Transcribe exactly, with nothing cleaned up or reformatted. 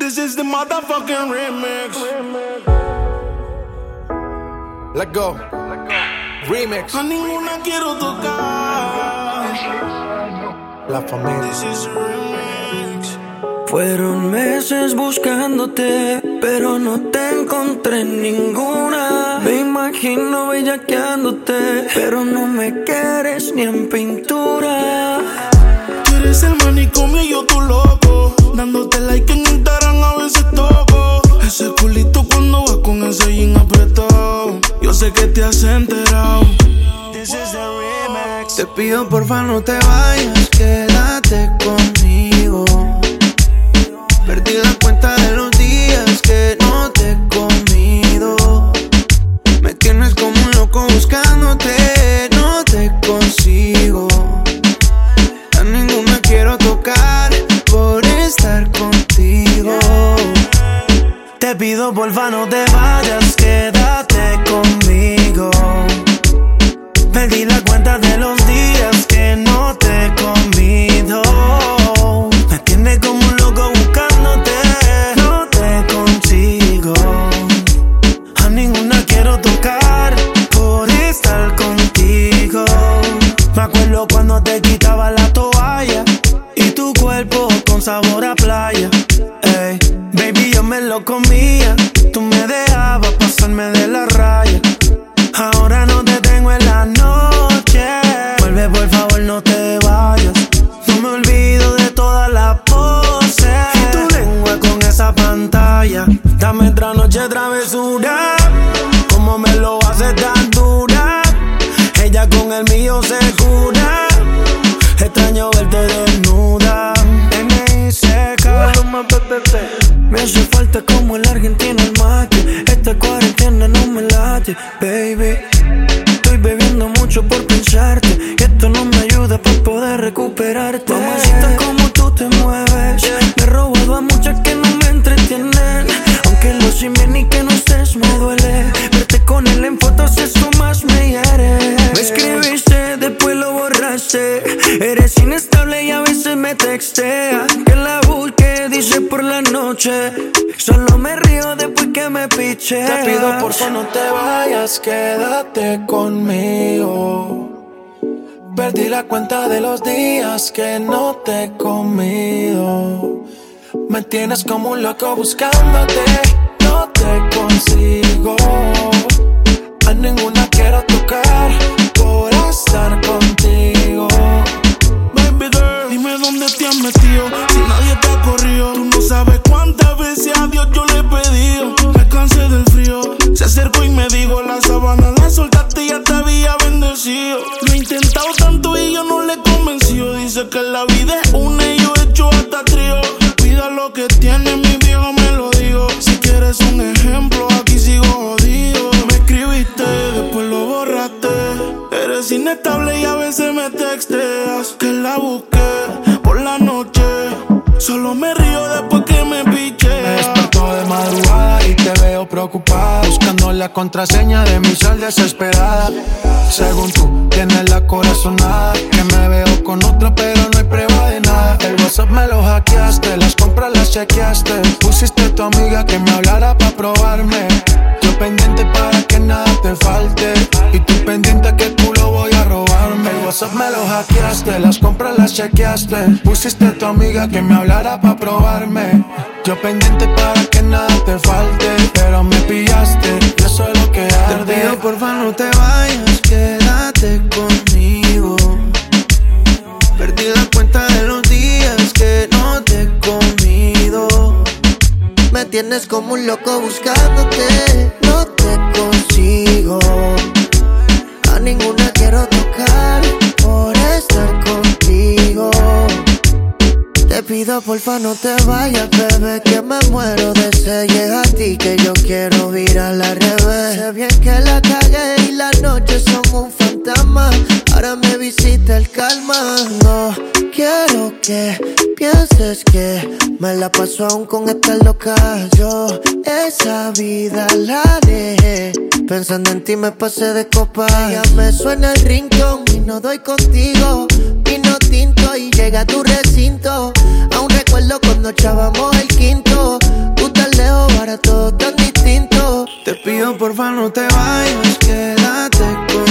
This is the motherfucking remix. Let go. Remix. A ninguna quiero tocar. La familia. This is a remix. Fueron meses buscándote, pero no te encontré ninguna. Me imagino bellaqueándote, pero no me quieres ni en pintura. Tú eres el manicomio y yo tu loco, dándote like en Instagram a veces toco. Ese culito cuando vas con ese jean apretado, yo sé que te has enterado. This is the remix. Te pido porfa no te vayas, quédate conmigo. Perdí la cuenta de los días que no te he comido. Me tienes como un loco buscándote, no te consigo. A ninguna quiero tocar por estar contigo. Te pido porfa no te vayas, quédate conmigo. Perdí la cuenta de los días que no te he comido. Me tienes como un loco buscándote, no te consigo. A ninguna quiero tocar por estar contigo. Me acuerdo cuando te quitaba la toalla y tu cuerpo con sabor a playa. Ey, baby, yo me lo comía, tú me dejabas pasarme de la raya. Ahora no te tengo en la noche, vuelve por favor no te vayas. No me olvido de todas las poses y tu lengua con esa pantalla. Dame otra noche travesura, como me lo hace tan dura. Ella con el mío se cura, extraño verte desnuda. N I C K, me hace falta como el argentino el mate. Esta cuarentena no me late, baby. Estoy bebiendo mucho por pensarte, que esto no me ayuda para poder recuperarte. Mamacita, como tú te mueves, me he robado a muchas que no me entretienen. Aunque lo sin bien y que no estés me duele. Verte con él en fotos eso más me hiere. Me escribiste, después lo borraste. Eres inestable y a veces me textea. Que la busque, dice por la noche. Solo me río después que me piche. Te pido por favor no te vayas, quédate conmigo. Perdí la cuenta de los días que no te he comido. Me tienes como un loco buscándote, no te consigo. A ninguna quiero tocar por estar contigo. Baby girl, dime dónde te has metido, si nadie te ha corrido. Tú no sabes cuántas veces a Dios yo le he pedido. Me cansé del frío, se acercó y me dijo: la sábana la soltaste y ya te había bendecido. Lo he intentado tanto y yo no le he convencido. Dice que la vida es una y yo he hecho hasta trío. Cuida lo que tienes, mi viejo me lo digo. Si quieres un ejemplo, aquí sigo jodido. Me escribiste, después lo borraste. Eres inestable y a veces me texteas. Que la busqué por la noche, solo me río después que me piche. Me desperto de madrugada y te veo preocupada, buscando la contraseña de mi sal desesperada. Según tú, tienes la corazonada, que me veo con otra pero no hay prueba de nada. El WhatsApp me lo hackeaste, las compras las chequeaste. Pusiste a tu amiga que me hablara pa' probarme. Yo pendiente para que nada te falte, y tú pendiente que culo voy a robarme. El WhatsApp me lo hackeaste, las compras las chequeaste. Pusiste a tu amiga que me hablara pa' probarme. Yo pendiente para que nada te falte, pero me pillaste, yo soy lo que arde. Te pido porfa no te vayas, quédate conmigo. Perdí la cuenta de los días que no te he comido. Me tienes como un loco buscándote, no te consigo. A ninguna quiero tocar por estar contigo. Te pido porfa no te vayas, bebé, que me muero de sed. Llega a ti que yo quiero virar al revés. Sé bien que la cagué y las noches son un fantasma. Ahora me visita el calma. No quiero que pienses que me la paso aún con esta loca. Yo esa vida la dejé, pensando en ti me pasé de copa. Ya me suena el ringtone y no doy contigo. Vino tinto y llega a tu recinto. Aún recuerdo cuando echábamos el quinto. pido porfa no te vayas, quédate conmigo.